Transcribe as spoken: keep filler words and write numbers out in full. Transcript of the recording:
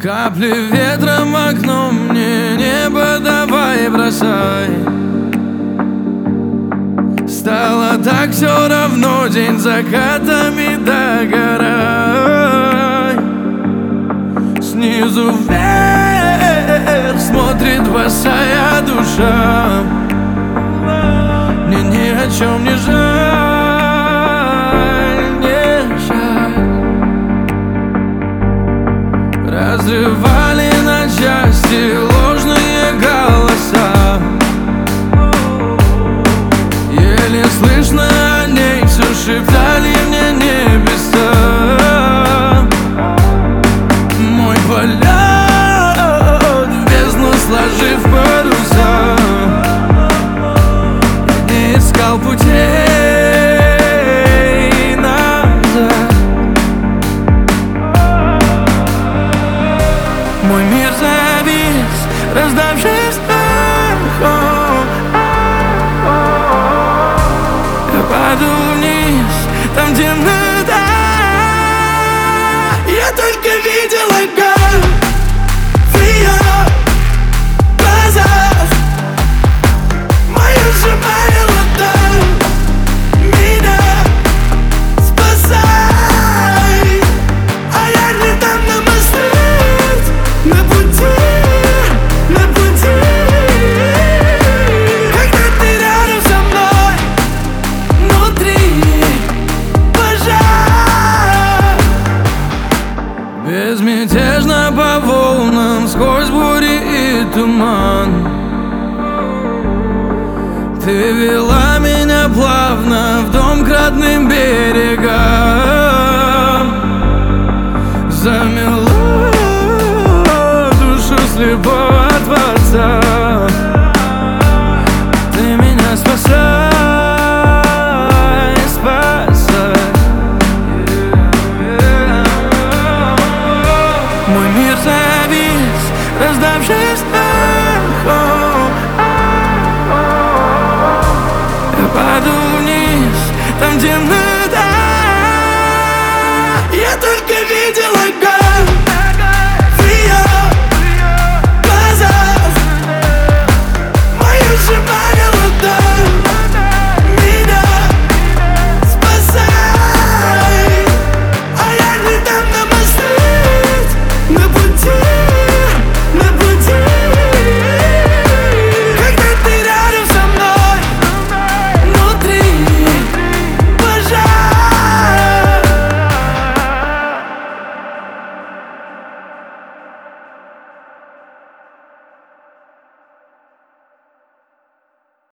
Капли ветра в окно мне, небо давай бросай. Стало так все равно, день закатами догорай. Снизу вверх смотрит босая душа. Мне ни о чем не жаль, не жаль. Разрывали на части ложные голоса. Еле слышно о ней все шептали мне небеса. Мой полет в бездну сложив паруса. Я не искал путей назад. Мой мир завис, раздавшись эхом. Я паду вниз, там темнота. Я только видел огонь в ее глазах. Мою сжимая ладонь, меня спасай. А я летам на мосты, на пути, на пути. Когда ты рядом со мной, внутри пожар. Безмятежно по волнам, сквозь бури и туман. Ты вела меня плавно в дом к родным берегам. Замела душу слепого Творца. Ты меня спасай, спасай. Мой мир завис, раздавшись эхом. Я паду вниз, там темнота. Я только